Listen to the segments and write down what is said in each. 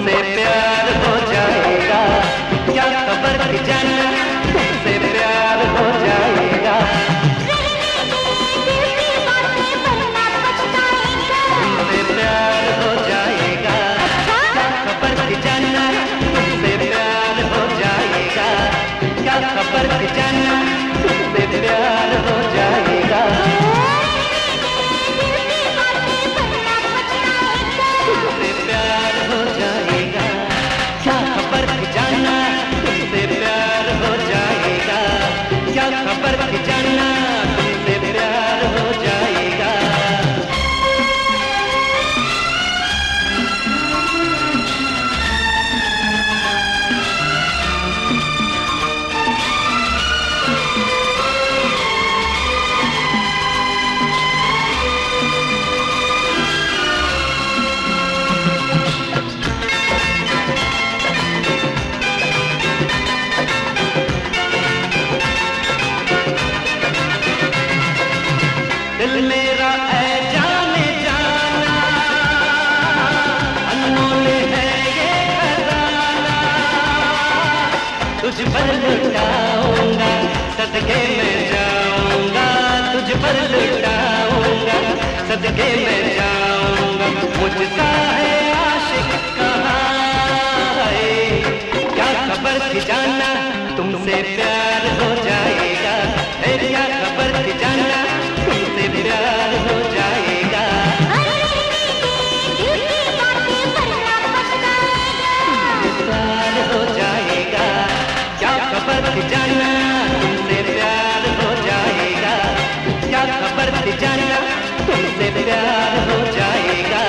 तुमसे प्यार हो जाएगा, क्या खबर थी जाना तुमसे प्यार हो जाएगा। तुमसे प्यार हो जाएगा, क्या खबर थी जाना तुमसे प्यार हो जाएगा, क्या खबर थी जाना तुमसे प्यार हो जाएगा। तुमसे प्यार हो जाएगा, क्या खबर थी जाना तुमसे प्यार हो जाएगा, क्या खबर थी जाना तुमसे प्यार हो जाएगा। दिल मेरा है जाने जाना, अनमोल है ये खजाना, तुझ पर लुटाऊंगा सदके में जाऊंगा, तुझ पर लुटाऊंगा सदके में जाऊंगा। मुझसा है आशिक कहाँ है, क्या खबर थी जाना तुमसे प्यार हो जाएगा, क्या खबर थी जाना तुमसे प्यार हो जाएगा। प्यार हो जाएगा, क्या खबर थी जाना तुमसे प्यार हो जाएगा, क्या खबर थी जाना तुमसे प्यार हो जाएगा।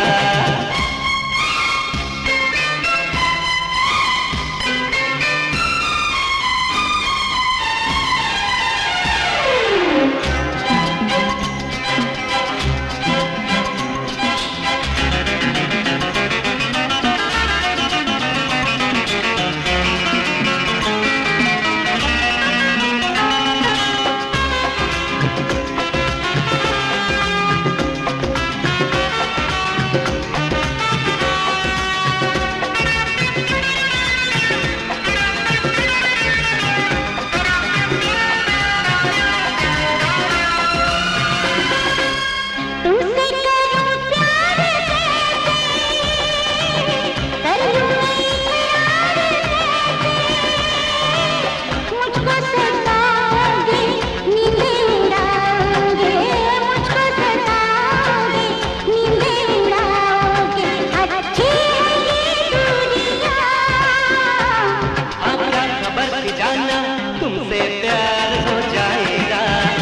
तुमसे प्यार हो जाएगा,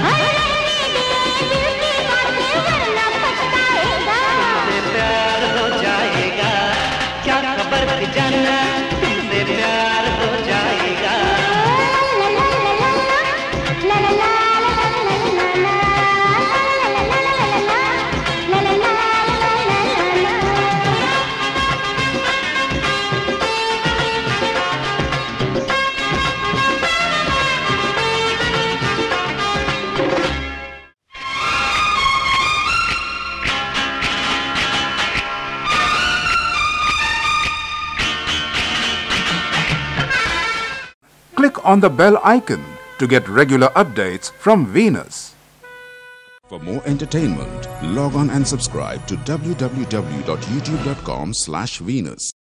तुमसे प्यार हो जाएगा, क्या खबर थी जाना तुमसे प्यार हो जाएगा। Click on the bell icon to get regular updates from Venus. For more entertainment, log on and subscribe to www.youtube.com/Venus.